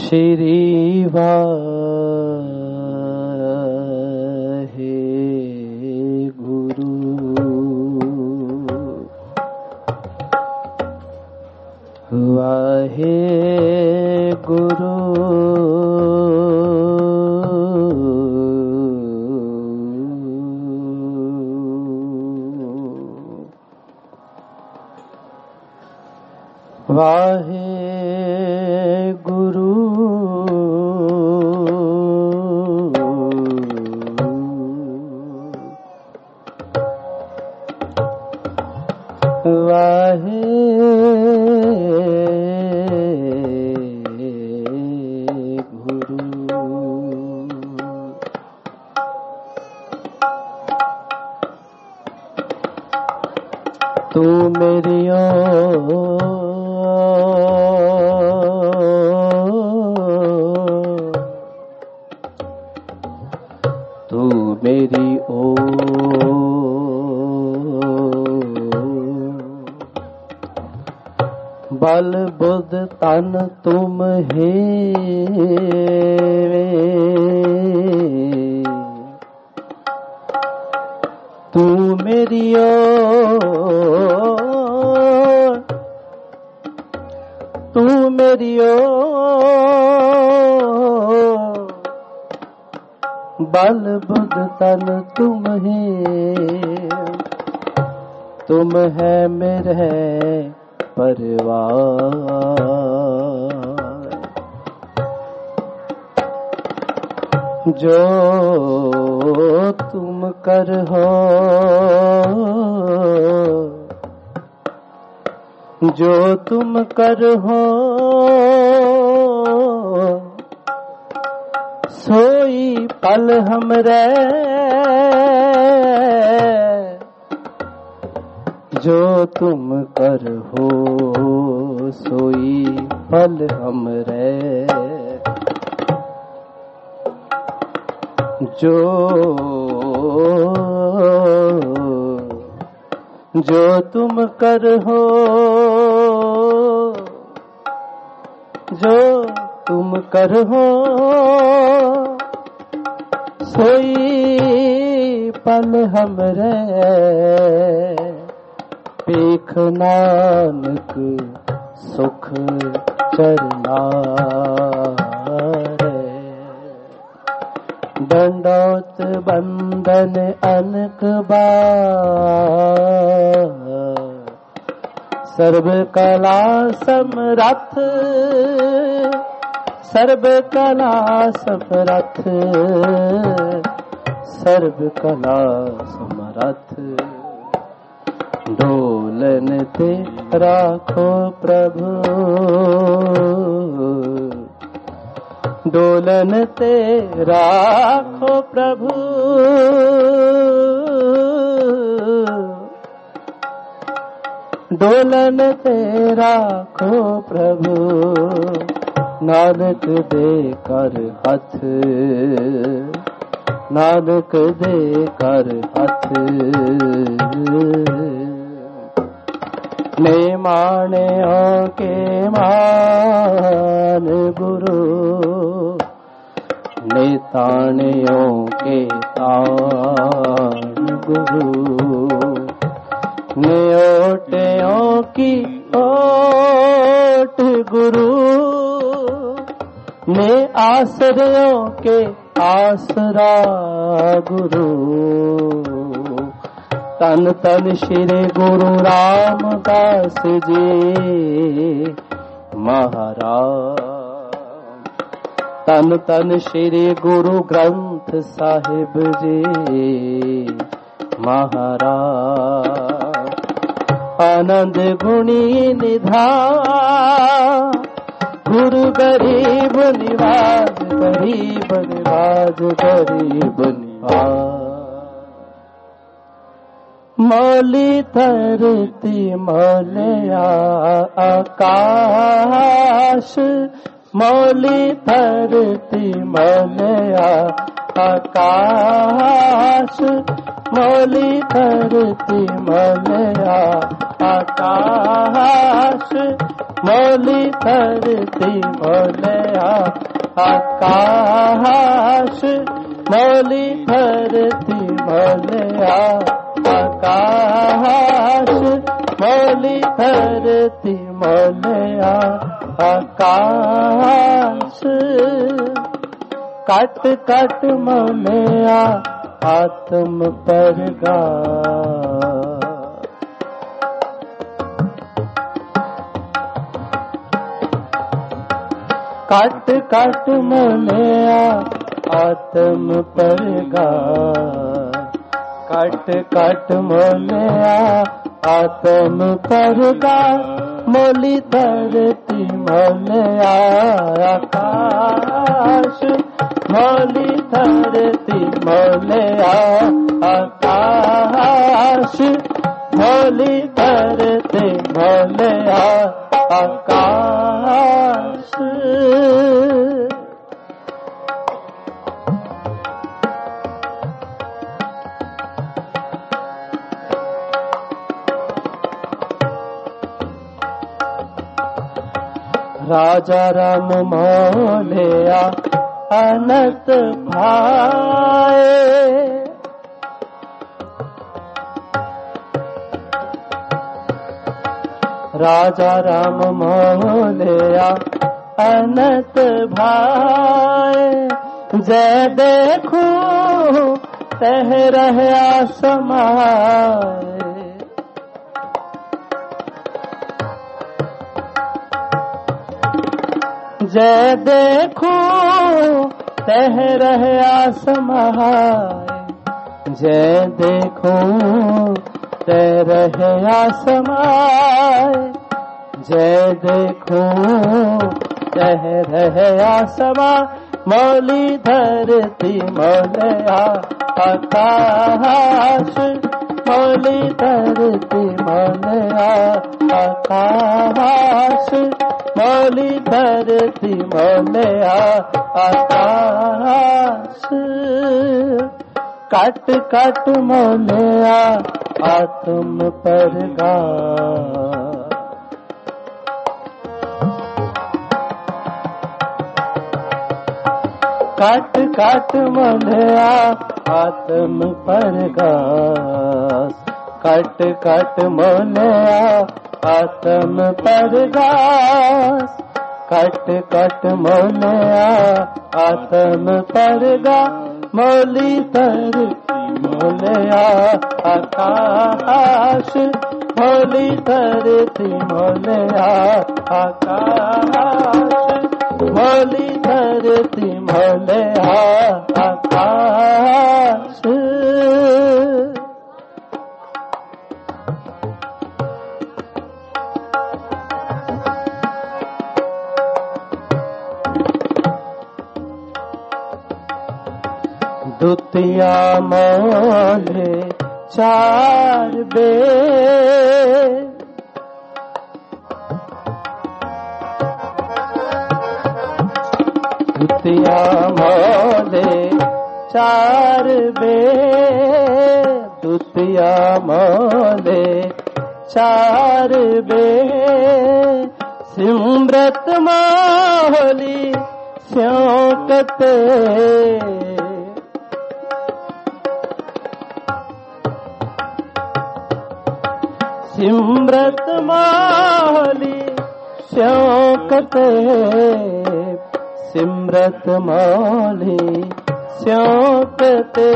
श्री गुरु वाहे गुरु वाहे गुरु वाहे गुरु तू मेरी मेरी ओ बल बुध तन तुम हे तू मेरी ओ तू मेरी ओ बल बुध तन तुम ही तुम है मेरे परिवार जो तुम कर हो जो तुम कर हो सोई पल हमरे जो तुम कर हो सोई पल हमरे जो तुम कर हो जो तुम कर हो सोई पल हमरे पेख नानक सुख चरना दंडोत बंदन अनक बार सर्व कला समरथ सर्व कला समरथ सर्व कला समरथ डोलन ते राखो प्रभु डोलन ते राखो प्रभु डोलन ते राखो प्रभु नानक दे कर हथ नानक दे कर हथ ने माने के मान गुरु ने तानियों के तान गुरु ने ओटियों की ओट गुरु ने आश्रयों के आसरा गुरु तन तन श्री गुरु रामदास जी महाराज तन तन श्री गुरु ग्रंथ साहिब जी महाराज आनंद गुणी निधान गुरु गरीब निवाज गरीब निवाज गरीब निवाज मौली धरती मौलिया आकाश मौली धरती मौलिया आकाश मौली धरती मौलिया आकाश मौली धरती मोलया आकाश मौली धरती मोलया आकाश मौली धरती मोलया आकाश काट काट मोलया आत्म परगा काट काट मोलया आत्म परगा काट काट मोलया आत्म परगा मोली धरती मोलया आकाश मोली धरती मोलया आकाश मोली धरती मोलया आकाश राजा राम मोलया अनंत भाए राजा राम मोलया अनंत भाए जय देखो तह रहया समाए जय देखो तह रहया समाए जय देखो तह रहया समाए जय देखो तह रहया समाए मौली धरती मोलया आकाश मौली धरती मोलया आकाश मौली धरती मोलया आकाश काट काट मोलया आत्म परगा काट काट मोलया आत्म परगास काट काट मोलया आत्म परगास काट काट मोलया आत्म परगा मौली धरती मोलया आकाश मौली धरती मोलया आकाश मौली धरती मोलया आकाश दुतिया मोले चार बे दुतिया मोले चार बे दुतिया मोले चार बे सिमरत मोली स्योकते सिमरत मोली स्योकते सिमरत मोली स्योकते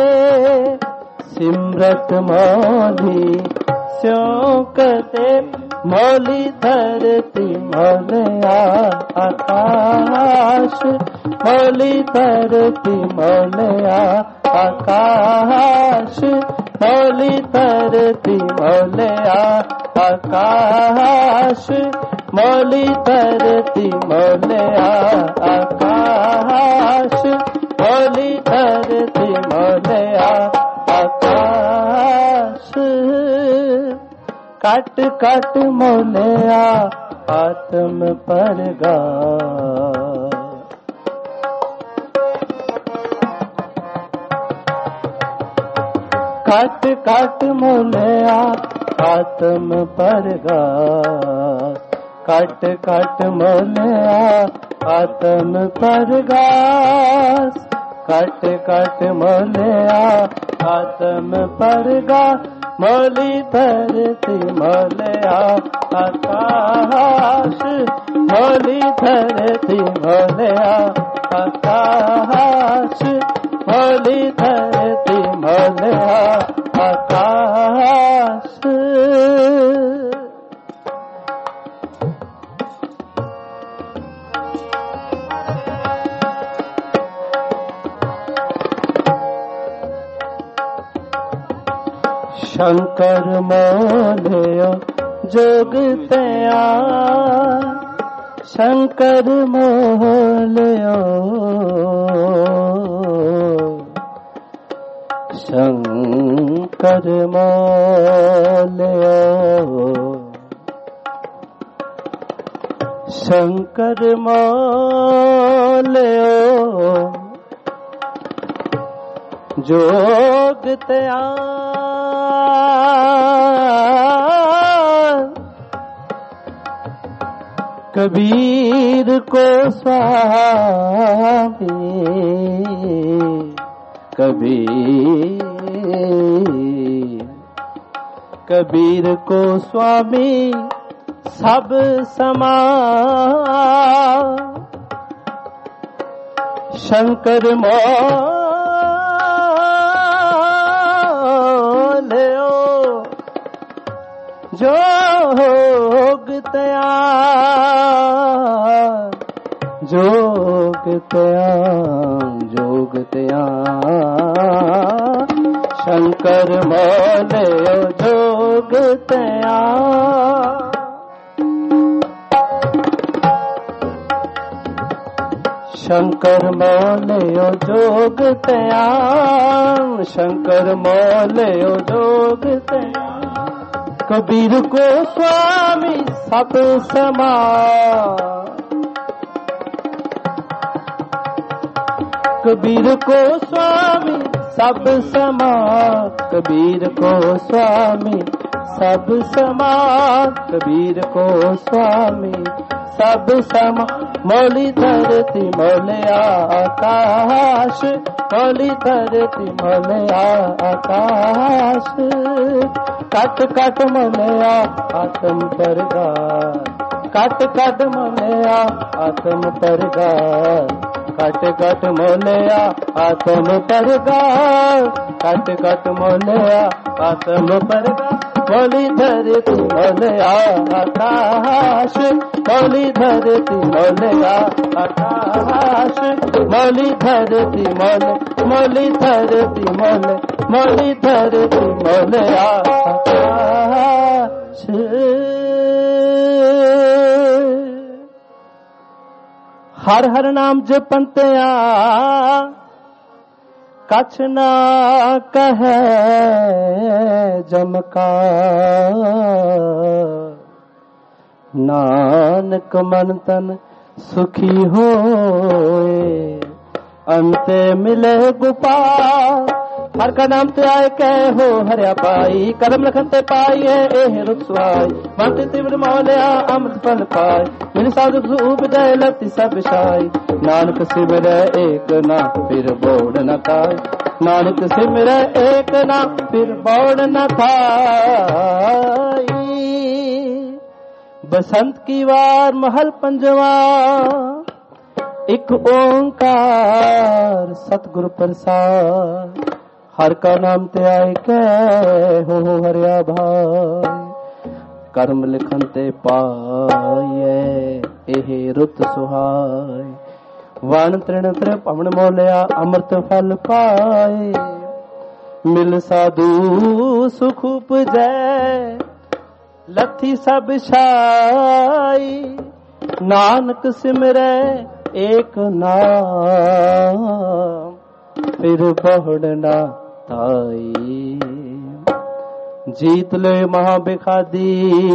सिमरत मोली स्योकते मौली धरती मोलया आकाश मौली धरती मोलया आकाश मौली धरती मोलया आकाश मौली धरती मोलया आकाश मौली धरती मोलया आकाश काट काट मोलया आत्म परगा काट काट मोलया आत्म परगास कट कट मोलिया आत्म परगास कट कट मोलिया आत्म परगास मोली धरती मोलिया आकाश मोली धरती मोलिया आकाश मोली धरती मोलिया आकाश। शंकर मोलियो जोगतया शंकर मोलियो शंकर मोलियो शंकर मोलियो जोगतया कबीर को स्वामी कबीर को स्वामी सब समा शंकर मोलियो जोगतया जोगतया जोगतया शंकर मोलियो जोगतया शंकर मोलियो जोगतया शंकर मोलियो जोगतया कबीर को स्वामी सब समा कबीर को स्वामी सब समा कबीर को स्वामी सब समा कबीर को स्वामी सब समा मोली धरती मोलिया आकाश मोली धरती मोलिया आकाश कट कट मोलिया आत्म परगास कट कट मोलिया आत्म परगास कट कट मोलिया आत्म परगास कट कट मोलिया आत्म परगास मोली धरती मोलिया आकाश मोली धरती मोलिया आकाश मोली धरती मोली धरती मोली धरती मोलिया आकाश। हर हर नाम जपंतिया कछ ना कहे जमका नानक मन तन सुखी होए अंते मिले गोपाल हर का नाम ते आए कह हो हरिया पाई करम लखन ते पाई है एह रुखसवाई मानते तिवर मोलिया अमृत फल पाए मेरे साधु उपजय लती सब शाई नानक सिमर एक ना फिर बोड़ न खाए नानक सिमर एक ना फिर बोड़ न खाई। बसंत की वार महल पंजवा एक ओंकार सतगुरु प्रसाद हर का नाम ते आए कह हो हरिया भाई कर्म लिखन ते पाए एह रुत सुहाय वन तृण तृ पवन मोलिया अमृत फल पाए मिल साधु सुख उपजै लथी सब शाई नानक सिमरै एक नाम फिर बहुड़ना ताई जीत ले महाबिखादी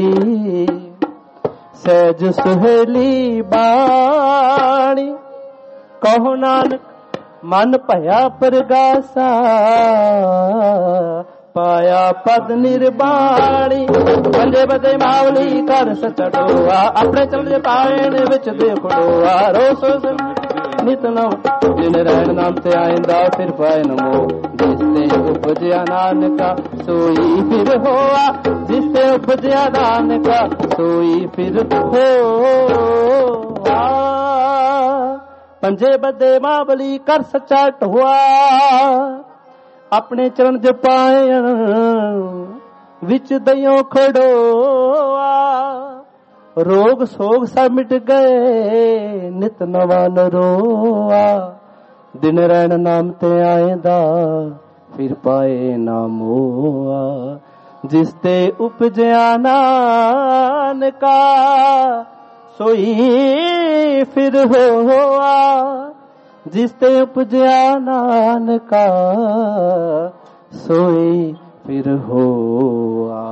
सहज सुहेली बाणी कहो नानक मन भया परगासा पाया पद निर्बाणी पंजे बदे मावली कर सचड़ोआ अपने चल पायन विच देखड़ोआ रोस नित नव जिन रहन नाम ते आइंदा फिर पाए नमो जिसते उपजया नानका सोई फिर होआ जिसते उपजया नानका सोई फिर होआ पंजे बदे मावली कर सचा ढोआ अपने चरण च पायन विच दयो खड़ोआ रोग सोग सब मिट गए नित नवा नरोआ दिन रैन नाम ते आएंदा फिर पाए नामोआ जिसते उपजया नानका सोई फिर होआ जिसते उपजया नानका सोई फिर होआ।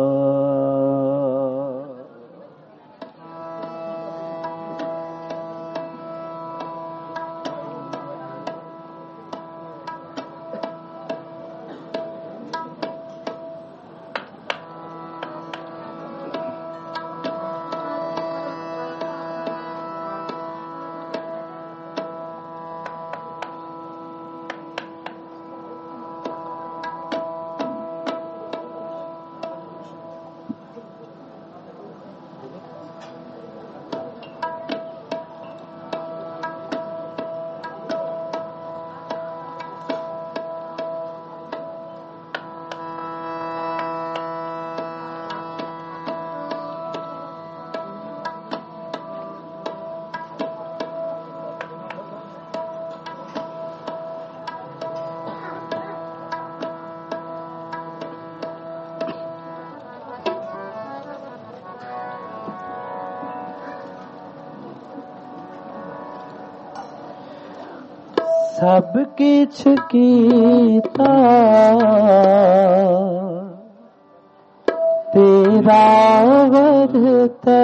सब किछ कीता तेरा वरतै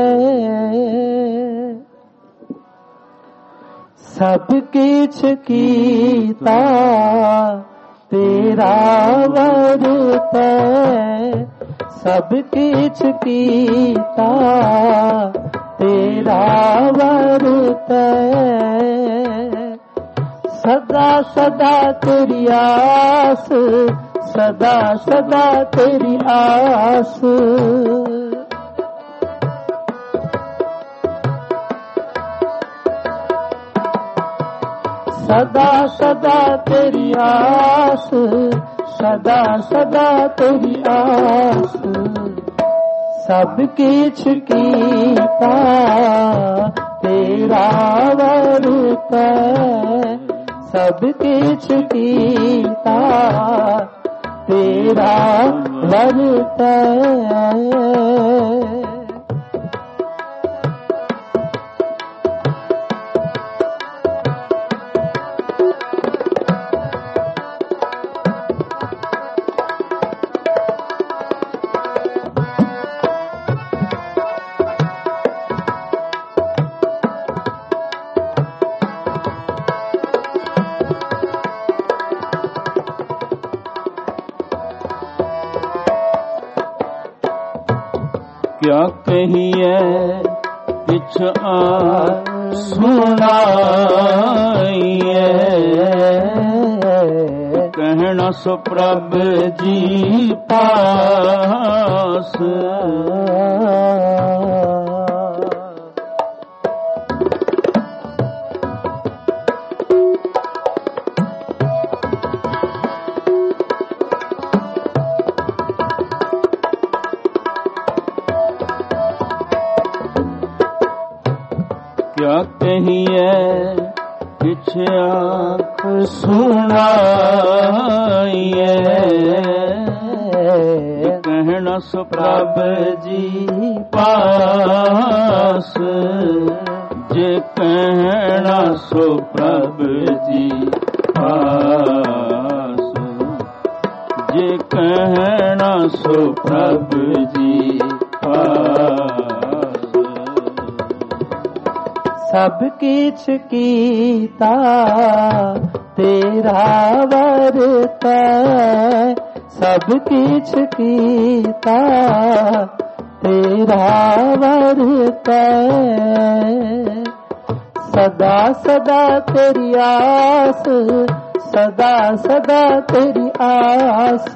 सब किछ कीता तेरा वरतै सब किछ कीता तेरा वरतै सदा सदा तेरी आस सदा सदा तेरी आस सदा सदा तेरी आस सदा सदा तेरी आस सब किछ कीता तेरा वरतै सब किछ कीता तेरा वरतै क्या कहिए किछ सुनाइए कहना सो प्रभ जी पास क्या कहिए किछ आँख सुनाइए कहना सो प्रभ जी पास जे कहना सो प्रभ जी पास जे कहना सो प्रभ जी पास सब किछ कीता तेरा वरतै सब कीछ कीता तेरा वर्तै। सदा सदा तेरी आस, सदा सदा तेरी आस।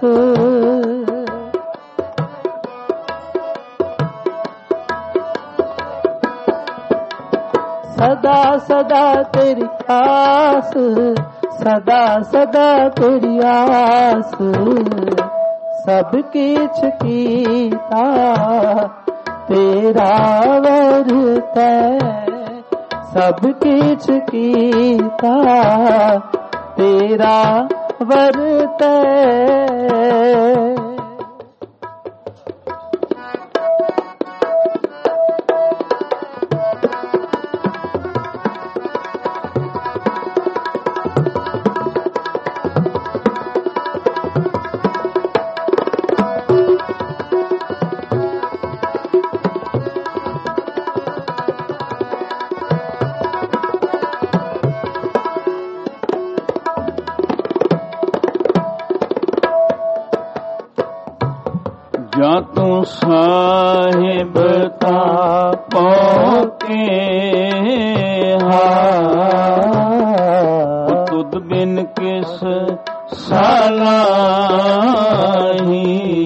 सदा सदा तेरी आस, सदा सदा तेरी आस। सब कीछ कीता तेरा वर्तै। सब कीछ कीता तेरा वर्तै। ਜਾਂ ਤੂੰ ਸਾਹਿਬ ਤਾਪੋਕੇ ਹਾਂ, ਤੁਧ ਬਿਨ ਕਿਸ ਸਾਲਾਹੀ।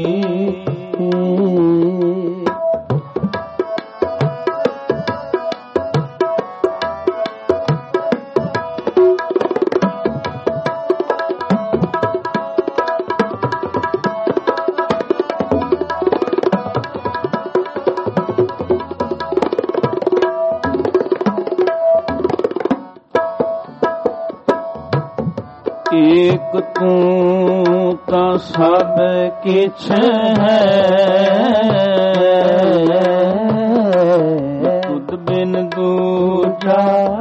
ਏਕ ਤੂੰ ਤਾਂ ਸਭ ਕਿਛ ਹੈ, ਤੁਧ ਬਿਨ ਦੂਜਾ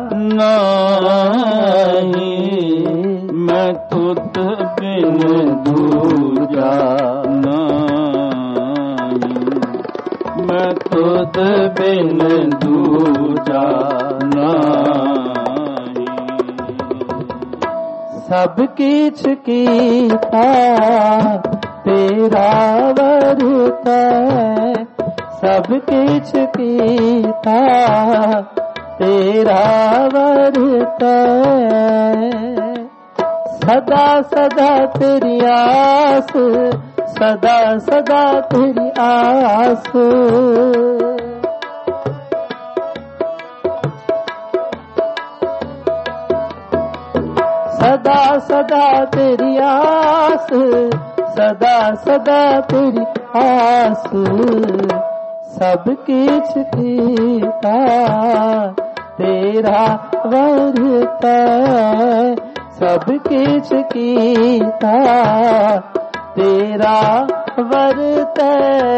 ਨਾਹੀ। ਮੈਂ ਤੁਧ ਬਿਨ ਦੂਜਾ ਨਾਹੀ, ਮੈਂ ਤੁਧ ਬਿਨ ਦੂਜਾ ਨਾਹੀ। सब कीछ कीता तेरा वर्तै। सब कीछ कीता तेरा वर्तै। सदा सदा तेरी आस, सदा सदा तेरी आस। सदा सदा तेरी आस, सदा सदा तेरी आस। सब कीछ कीता तेरा वर्तै। सब कीछ कीता तेरा वर्तै।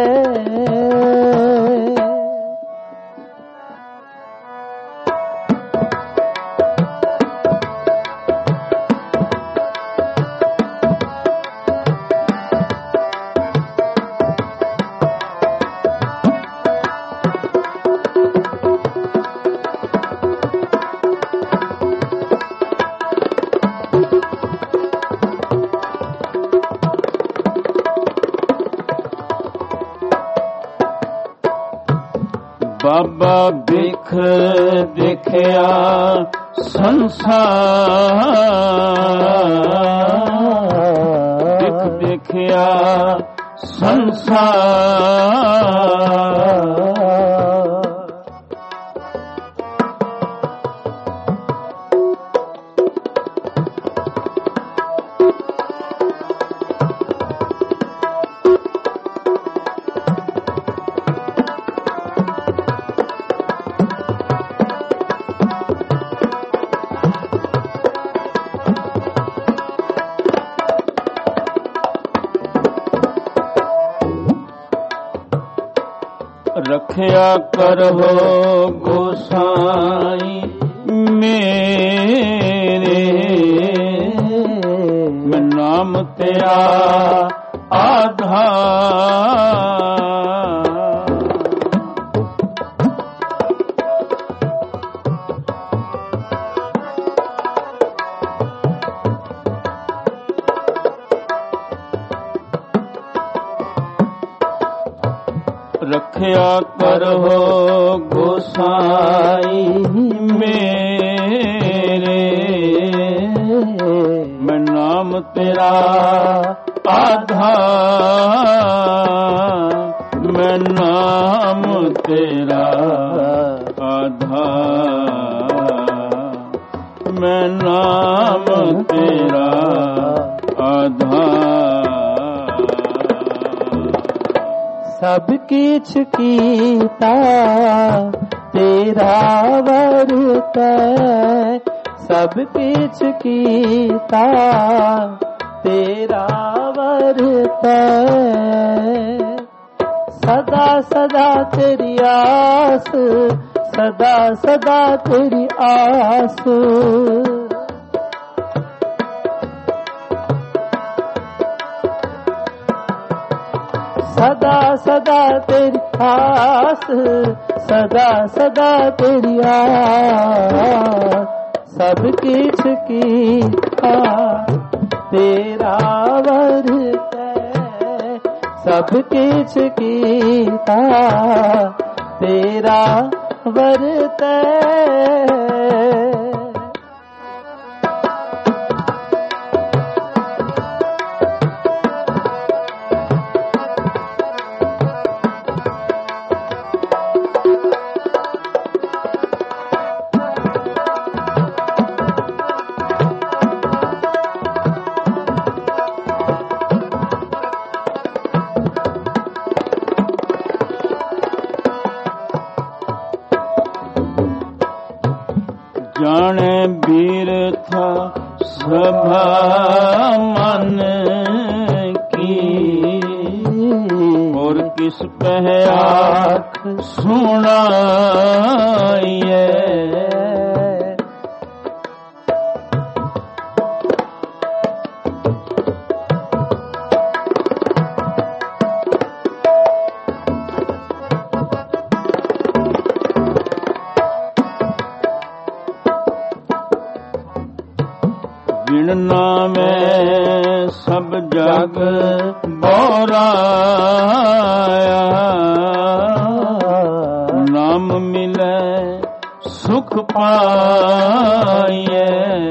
ਬਾਬਾ ਬਿਖ ਦੇਖਿਆ ਸੰਸਾਰ, ਬਿਖ ਦੇਖਿਆ ਸੰਸਾਰ। रखिया करहो गोसाई मेरे, मैं नाम तेरा आधार। ਦੇਖਿਆ ਕਰੋ ਗੋਸਾਈ ਮੇਰੇ, ਮੈਂ ਨਾਮ ਤੇਰਾ ਆਧਾਰ, ਮੈਂ ਨਾਮ ਤੇਰਾ ਆਧਾਰ, ਮੈਂ ਨਾਮ ਤੇਰਾ ਆਧਾਰ। ਸਭ ਕੀਛ ਕੀਤਾ ਤੇਰਾ ਵਰਤੈ, ਸਭ ਕੀਛ ਕੀਤਾ ਤੇਰਾ ਵਰਤੈ, ਸਦਾ ਸਦਾ ਤੇਰੀ ਆਸ, ਸਦਾ ਸਦਾ ਤੇਰੀ ਆਸ। ਸਦਾ ਸਦਾ ਤੇਰੀ ਆਸ, ਸਦਾ ਸਦਾ ਤੇਰੀ ਆਸ। ਸਭ ਕੀਛ ਕੀਤਾ ਤੇਰਾ ਵਰਤੈ, ਸਭ ਕੀਛ ਕੀਤਾ ਤੇਰਾ ਵਰਤੈ। ਜਾਣੇ ਬੀਰਥਾ ਸਭਾ ਮਨ ਕੀ, ਔਰ ਕਿਸ ਪਹਿ ਆਖ ਸੁਣਾਈਏ। ਬਿਨ ਨਾਮੈ ਸਭ ਜਗ ਬੋਰਾਇਆ, ਨਾਮ ਮਿਲੈ ਸੁਖ ਪਾਈਐ।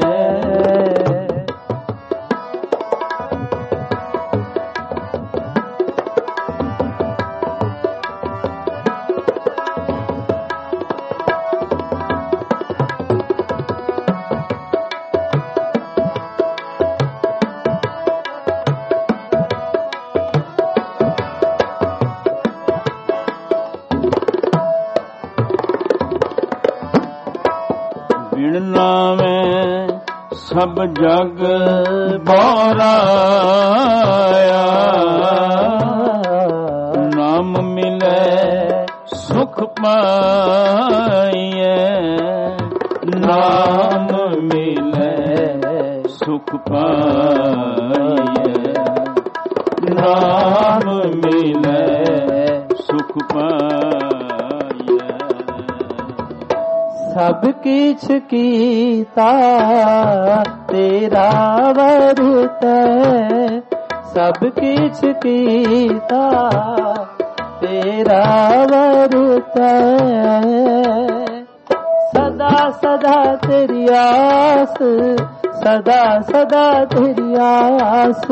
ਬਿਨ ਨਾਮੈ ਸਭ ਜਗ ਬੋਰਾਇਆ, ਨਾਮ ਮਿਲੈ ਸੁਖ ਪਾਈਐ। ਨਾਮ ਮਿਲੈ ਸੁਖ ਪਾਈਐ, ਨਾਮ ਮਿਲੈ ਸੁਖ ਪਾਈਐ। ਸਭ ਕੀਛ ਕੀਤਾ ਤੇਰਾ ਵਰਤੈ, ਸਭ ਕੀਛ ਕੀਤਾ ਤੇਰਾ ਵਰਤੈ। ਸਦਾ ਸਦਾ ਤੇਰੀ ਆਸ, ਸਦਾ ਸਦਾ ਤੇਰੀ ਆਸ।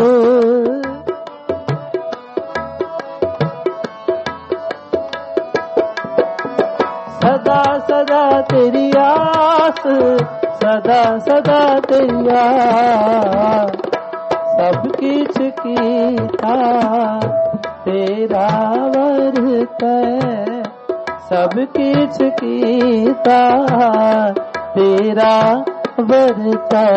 ਸਦਾ ਸਦਾ ਤੇਰੀ ਆਸ, ਸਦਾ ਸਦਾ ਤੇਰੀ ਆਸ। ਸਭ ਕੀਛ ਕੀਤਾ ਤੇਰਾ ਵਰਤੈ, ਸਭ ਕੀਛ ਕੀਤਾ ਤੇਰਾ ਵਰਤੈ।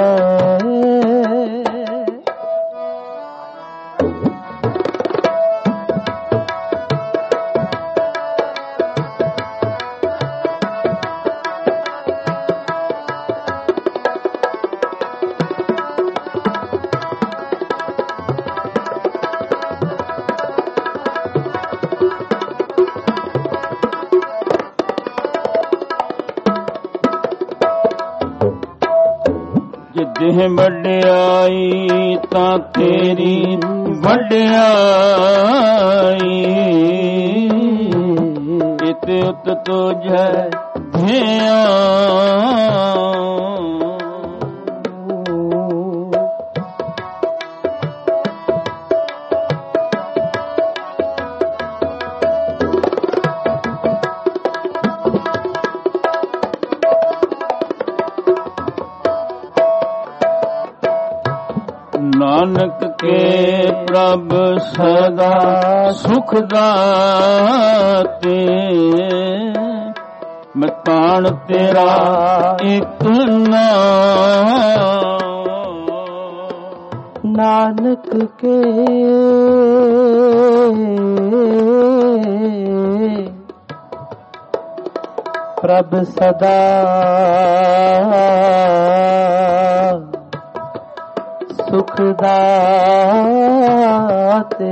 ਦੇਹ ਵਡਿਆਈ ਤਾਂ ਤੇਰੀ ਵਡਿਆਈ, त्युत तुझे ध्यान। नानक के प्रभ सदा सुख दाते, मैं ताण तेरा एक नाम। नानक के प्रभ सदा सुख दाते,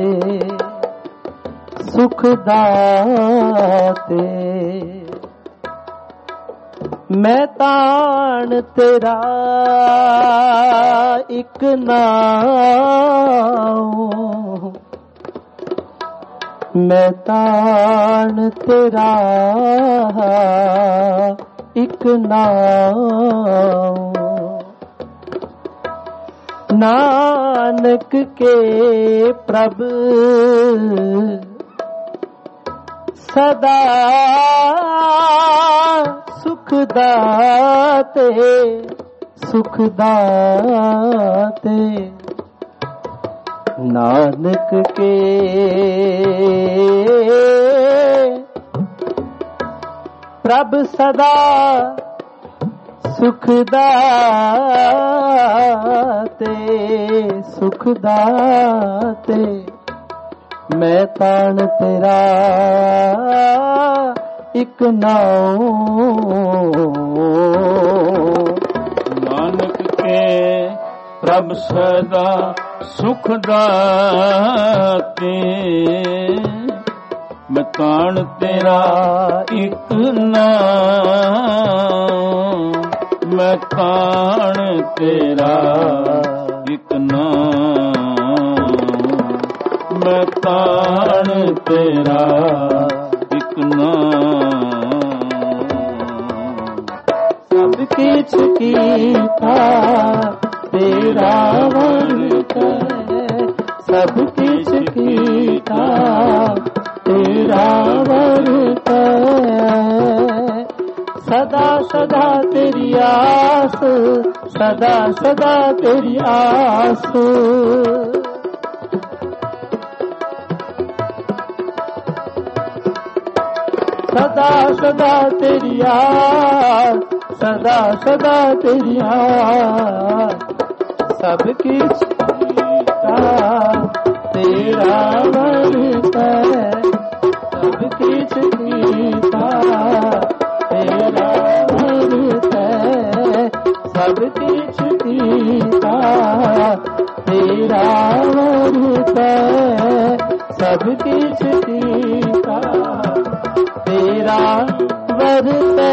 सुख दाते। मैं ताण तेरा एक नाम, मैं ताण तेरा एक नाम। नानक के प्रभ सदा सुख दाते, सुख दाते। नानक के प्रभ सदा सुख दाते, सुख दाते। मैं ताण तेरा एक नाम। नानक के प्रभ सदा सुख दाते, मैं ताण तेरा एक नाम। मैं ताण तेरा एक नाम, मैं ताण तेरा एक नाम। सब किछ कीता तेरा वर्ता, सब किछ कीता तेरा वर्ता। सदा सदा तेरी आस, सदा सदा तेरी आस। सदा सदा तेरी आस, सदा सदा तेरी आस। सब किछ कीता तेरा वर्ता, सब किछ कीता तेरा वर्ता। सब किछ कीता तेरा वर्ता, सब किछ कीता तेरा वर्ता।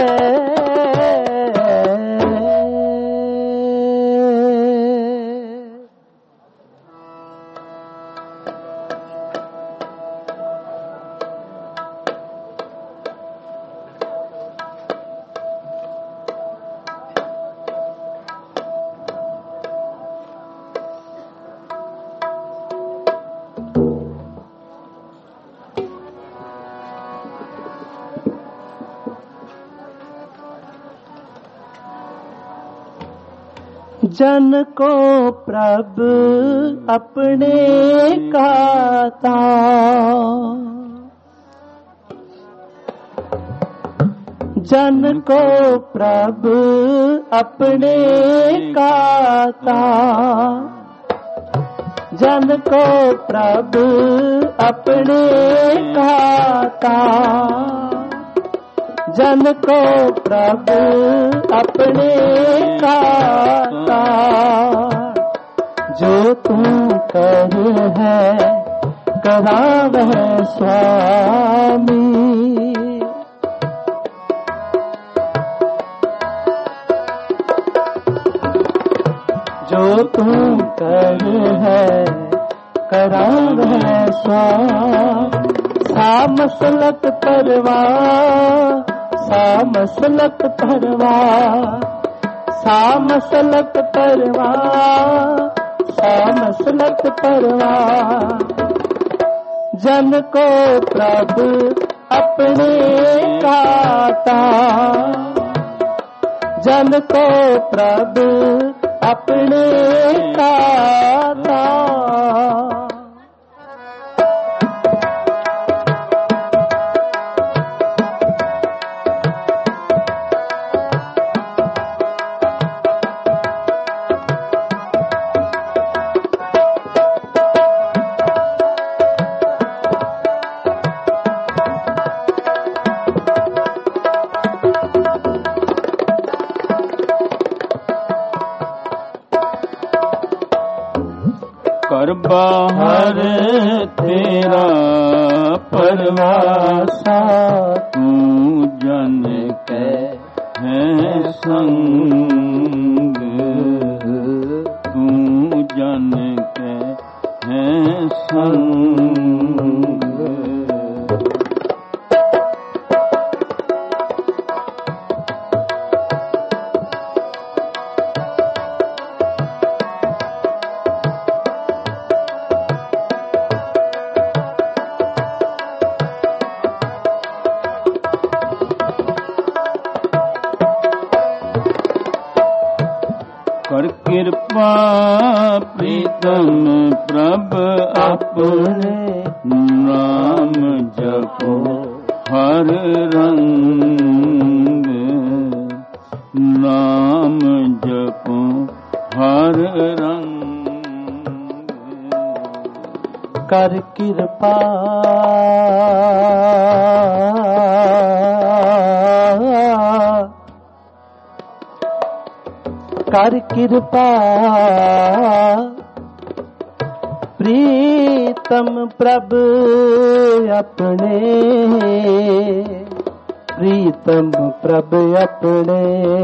जन को प्रभ अपने काता, जन को प्रभ अपने काता। जन को प्रभ अपने काता, जन को प्रभु अपने काता। जो तू कर है करावह स्वामी, जो तू कर है करावह स्वामी। सामसलत परवाह, सामसलत परवाह, सामसलत परवाह, सामसलत परवाह। जन को प्रभु अपने काता, जन को प्रभु अपने काता। कर बाहर तेरा परवासा, तू जन के है संग, तू जन के है संग। कर कृपा प्रीतम प्रभ अपने, नाम जपो हर रंग, नाम जपो हर रंग। कर कृपा कर कृपा प्रीतम प्रभु अपने, प्रीतम प्रभु अपने।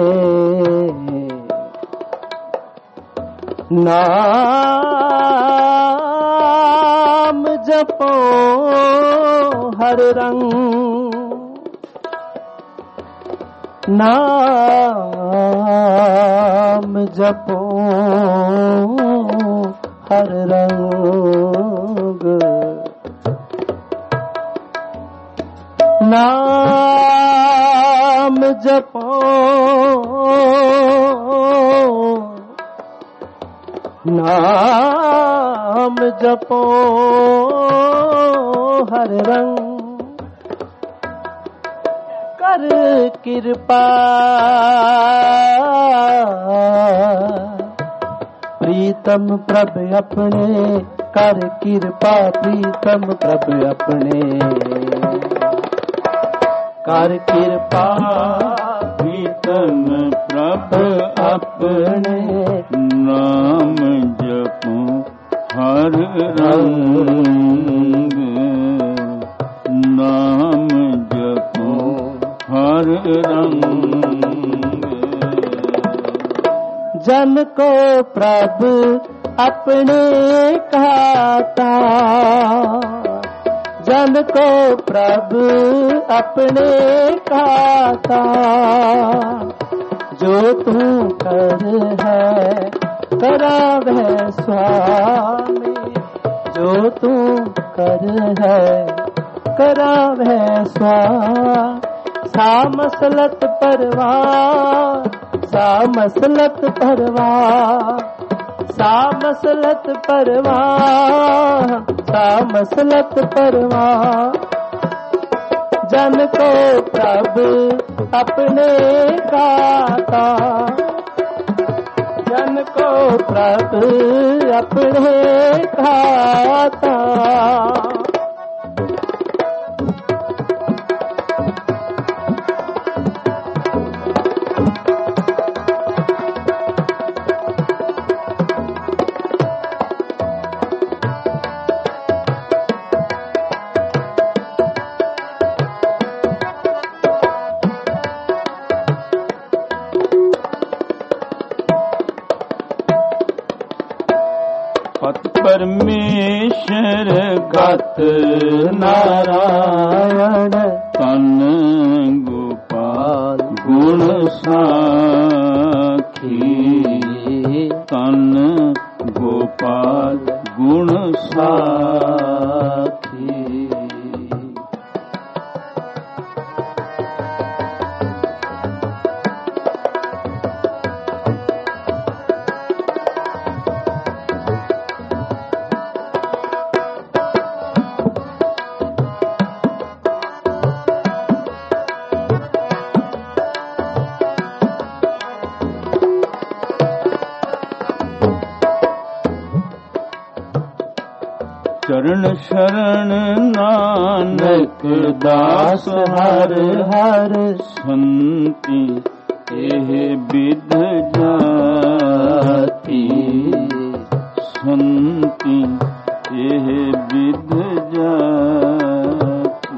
नाम जपो हर रंग, नाम जपो हर रंग, नाम जपो नाम जपो हर रंग। कर कृपा प्रीतम प्रभु अपने, कर कृपा प्रीतम प्रभु अपने। कर कृपा प्रीतम प्रभु अपने, नाम जपो हर रंग, नाम जपो हर रंग। जन को प्रभु अपने कहता, जन को प्रभु अपने कहता। जो तू कर है करावे स्वामी, जो तू कर है करावे स्वामी। सामसलत परवाह, सामसलत परवाह, सामसलत परवाह, सामसलत परवाह। जन को प्रभु अपने गाता, जन को प्रभु अपने गाता। परमेश्वर का सत नारायण तन गोपाल गुण साखी तन गोपाल गुण साखी। चरण शरण नानक दास हर हर संति एह विध जाति संति एह विध जाति।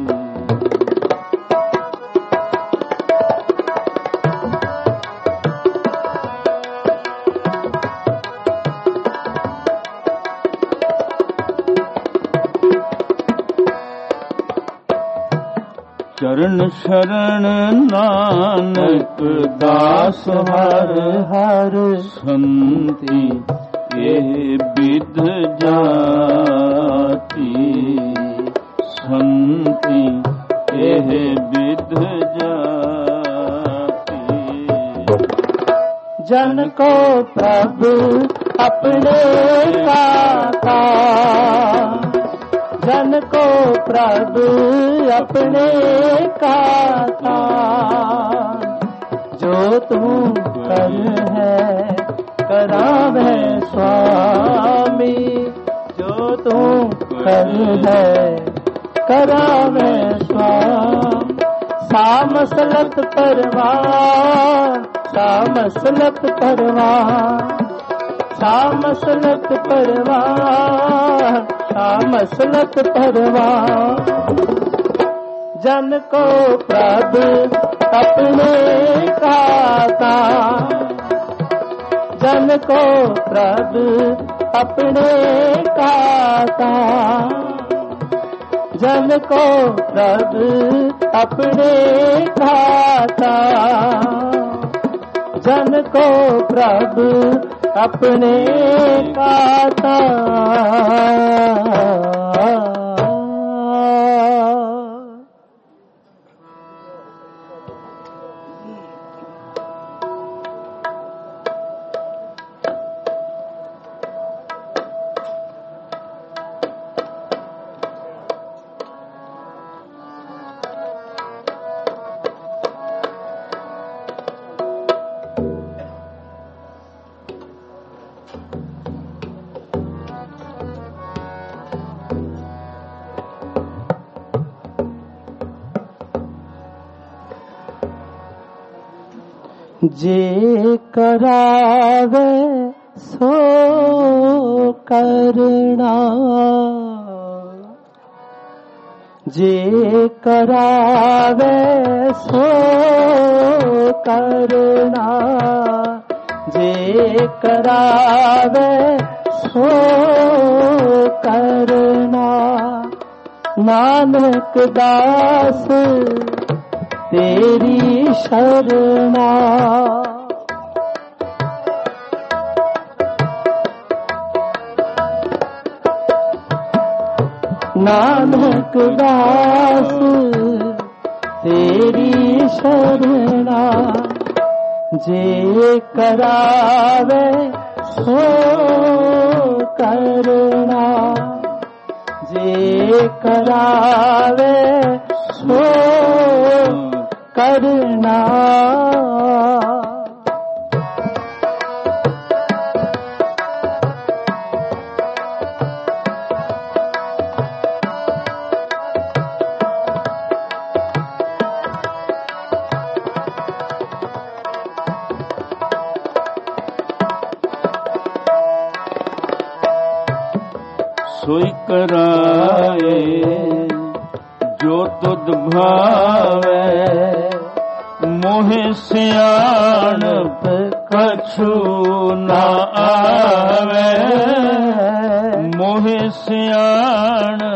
चरण शरण नानक दास हर हर संति एह विध जाति संति एह विध जाति। जन को प्रभु अपने काका जन को प्रभु अपने काका जो तू कर है करावे स्वामी जो तू कर है करावे स्वामी। सामसलत परवान सामसलत परवान सामसलत परवान सामसलत परवान। जन को प्रभु अपने काका जन को प्रभु अपने काका जन को प्रभु अपने काका जन को प्रभु अपने काका। जे करावे सो करना जे करावे सो करना जे करावे सो करना। नानक दास तेरी शरणा नानक दास तेरी शरणा। जे करावे सो करना जे करावे सो करना। सोई कराए जो तुद भावे मोहे सियाणप कछु न आवे मोहे सियाणप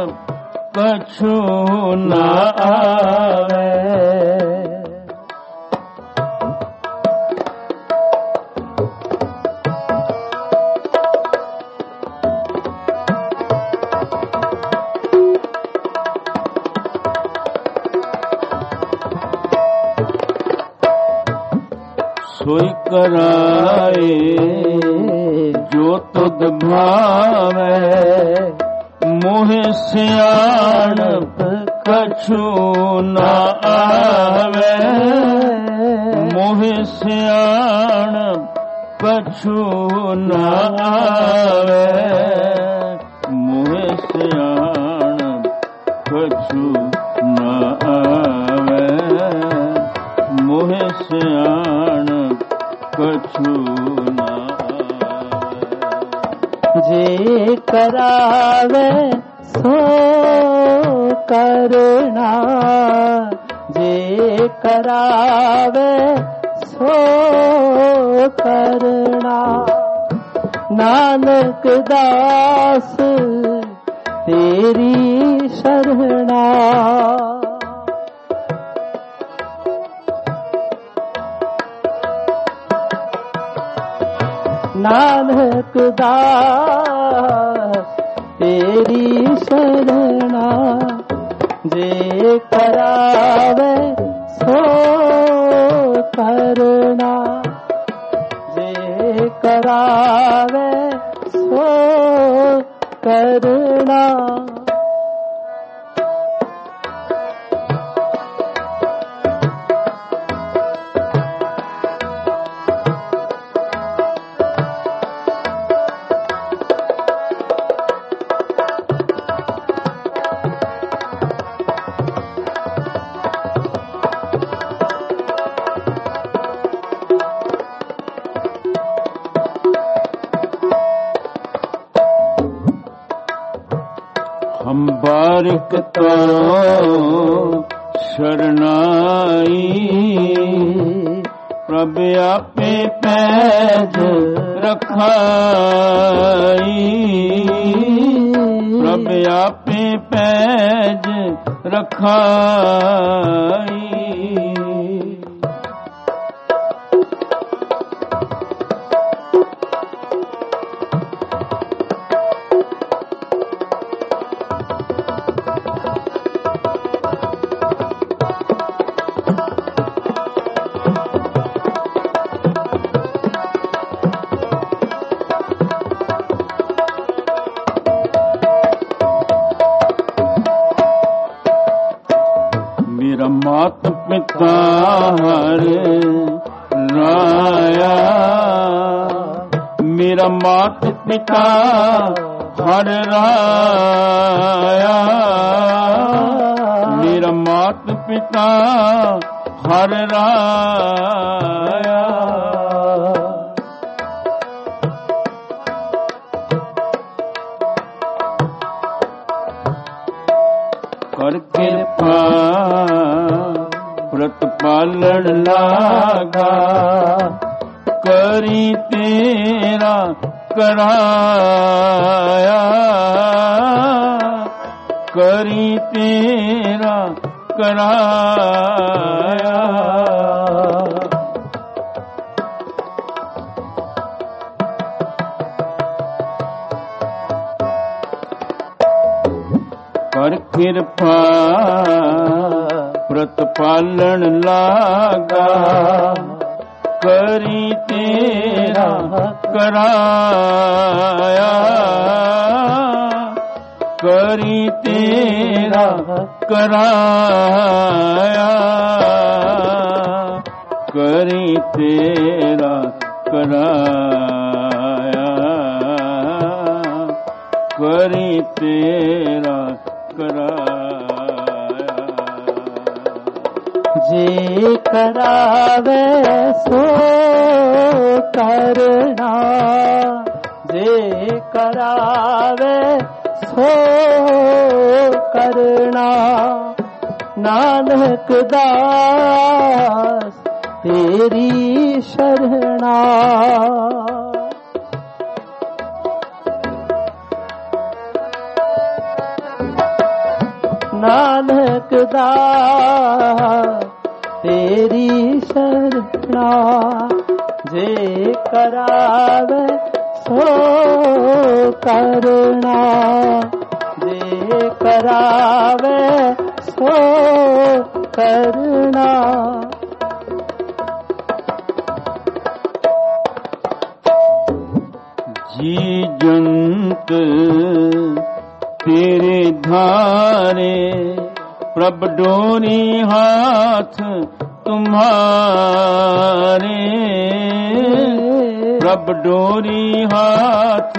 कछु न आवे। सोई कराए जो तुद भावे, मोह सियाणप कछु न आवे। मोह सियाणप कछु न आवे। मोह सियाणप कछु न आवे। मोह सियाणप कछु न आवे। जे करावे सो करना, जे करावे सो करना। नानक दास तेरी शरणा। नानक दास तेरी शरणा। जे करावे सो करना, जे करावे सो करना। हम बारिक तो शरणाई, प्रभु आपे पैज रखाई। प्रभु आपे पैज रखाई। मेरा मात पिता हर राया। मेरा मात पिता हर राया। मेरा मात पिता हर राया। कर कृपा व्रत पालन लागा। करी तेरा कराया। करी तेरा कराया। कर कृपा व्रत पालन लागा। करी तेरा कराया। करी तेरा कराया। करी तेरा कराया। करी तेरा कराया। जे करावे सो करना। जे करावे सो करना। नानक दास तेरी शरणा। ਨਾਨਕ ਦਾ ਤੇਰੀ ਸ਼ਰਣਾ ਜੇ ਕਰਾਵੇ ਸੋ ਕਰਨਾ ਜੇ ਕਰਾਵੇ ਸੋ ਕਰਨਾ जी जंत तेरे धारे प्रभ डोरी हाथ तुम्हारे प्रभ डोरी हाथ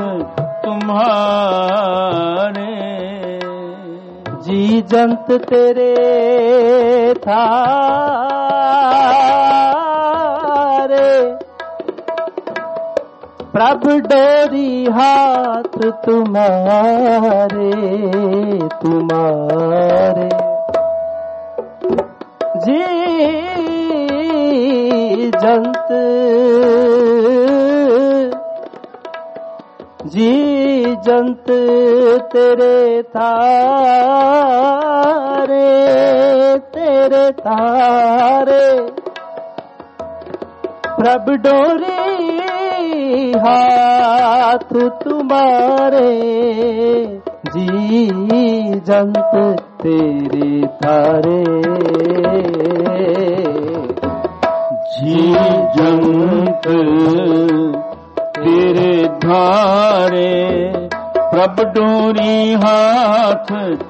तुम्हारे जी जंत तेरे थारे प्रभ डोरी हाथ तुम्हारे तुम्हारे जी जंत जी जंत तेरे थारे तेरे थारे प्रभ डोरी हाथ तुम्हारे जी जंत तेरे थारे जी जंत तेरे धारे प्रभ डोरी हाथ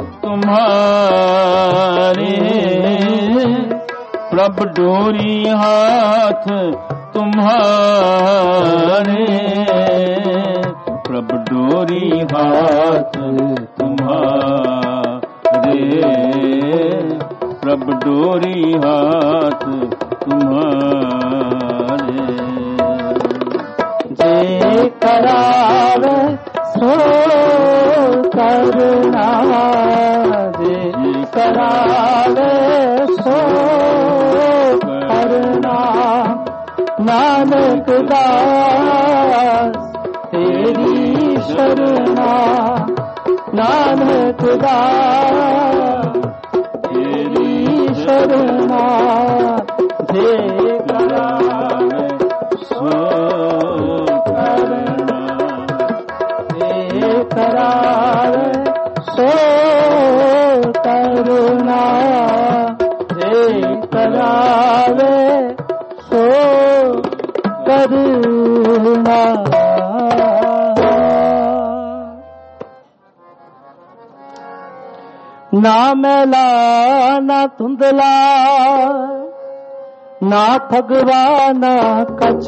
तुम्हारे प्रभ डोरी हाथ तुम्हारे प्रभ डोरी हाथ तुम्हारे प्रभ डोरी हाथ तुम्हारे जे करावे सो करना जे करावे सो करना नानक दास तेरी शरणा नानक दास तेरी शरणा जे करावे सो करना जे करावे सो करना जे करावे सो करना ना मैला ना धुंधला ना ठगवा ना कछ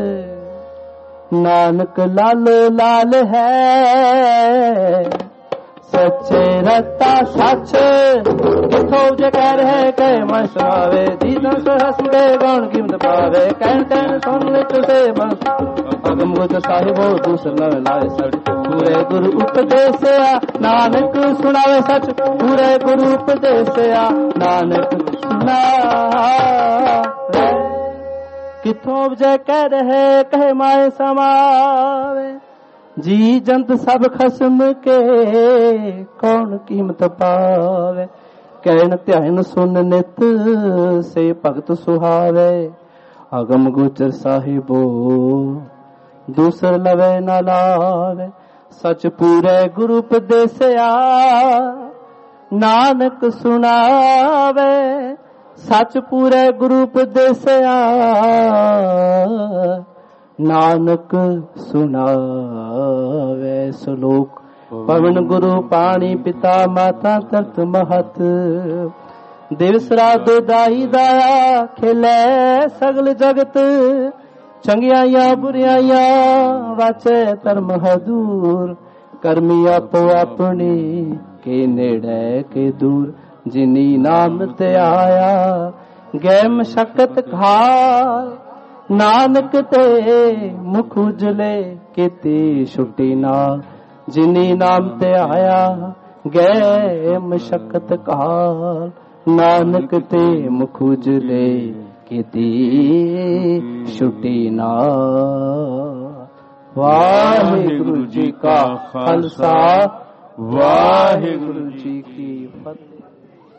नानक लालो लाल है सच्चे रता सच किथों जे कह रहे कह मन सुनावे दीदां सो हस गए गौण कीमत पावे कहन कहन सुन ले तुसे बस अगम गुज साहिबो दूसर न लाए सच पूरे गुरु उपदेसिया नानक सुनावे सच पूरे गुरु उपदेसिया नानक सुनावे किथों जे कह रहे कह माए समावे जी जंत सब खसम के कौन कीमत पावे कहन ध्यान सुन नित से भगत सुहावे अगम गोचर साहिबो दूसर लवे न लावे सच पूरे गुरु उपदेसिया नानक सुनावे सच पूरे गुरु उपदेसिया नानक सुनावे सलोक पवन गुरु पानी पिता माता तर्त महत दिवस रात दाई दाया खिले सगल जगत चंगियां बुरियां वाचे धर्म हदूर करमी आपो अपनी के नेड़े के दूर जिनी नाम ते आया गै मशक्कत खाल नानक ते मुख उजले केती छुट्टी नाल जिनी नाम ते आया गए मशक्कत काल नानक ते मुख उजले केती छुट्टी नाल वाहिगुरु जी का खालसा वाहिगुरु जी की